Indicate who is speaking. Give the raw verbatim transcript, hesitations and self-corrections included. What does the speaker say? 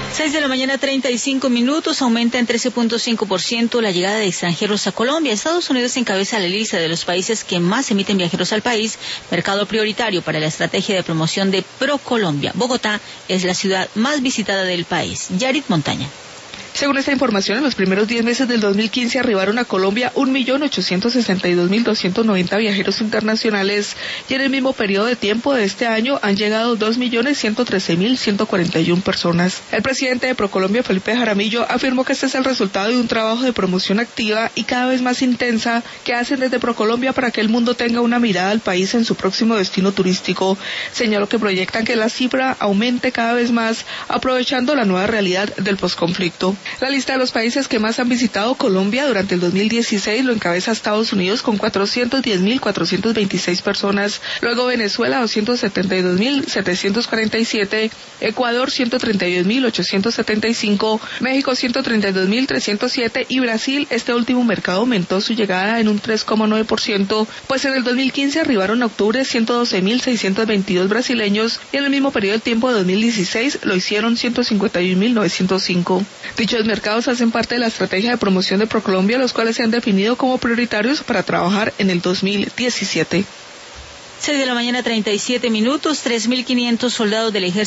Speaker 1: seis de la mañana, treinta y cinco minutos, aumenta en trece punto cinco por ciento la llegada de extranjeros a Colombia. Estados Unidos encabeza la lista de los países que más emiten viajeros al país, mercado prioritario para la estrategia de promoción de ProColombia. Bogotá es la ciudad más visitada del país. Yarit Montaña.
Speaker 2: Según esta información, en los primeros diez meses del dos mil quince arribaron a Colombia un millón ochocientos sesenta y dos mil doscientos noventa viajeros internacionales y en el mismo periodo de tiempo de este año han llegado dos millones ciento trece mil ciento cuarenta y una personas. El presidente de ProColombia, Felipe Jaramillo, afirmó que este es el resultado de un trabajo de promoción activa y cada vez más intensa que hacen desde ProColombia para que el mundo tenga una mirada al país en su próximo destino turístico. Señaló que proyectan que la cifra aumente cada vez más, aprovechando la nueva realidad del posconflicto. La lista de los países que más han visitado Colombia durante el dos mil dieciséis lo encabeza Estados Unidos con cuatrocientos diez mil cuatrocientos veintiséis personas, luego Venezuela doscientos setenta y dos mil setecientos cuarenta y siete, Ecuador ciento treinta y dos mil ochocientos setenta y cinco, México ciento treinta y dos mil trescientos siete y Brasil, este último mercado aumentó su llegada en un tres coma nueve por ciento, pues en el dos mil quince arribaron a octubre ciento doce mil seiscientos veintidós brasileños y en el mismo periodo de tiempo de dos mil dieciséis lo hicieron ciento cincuenta y un mil novecientos cinco. Dichos mercados hacen parte de la estrategia de promoción de ProColombia, los cuales se han definido como prioritarios para trabajar en el dos mil diecisiete.
Speaker 1: seis de la mañana, treinta y siete minutos, tres mil quinientos soldados del ejército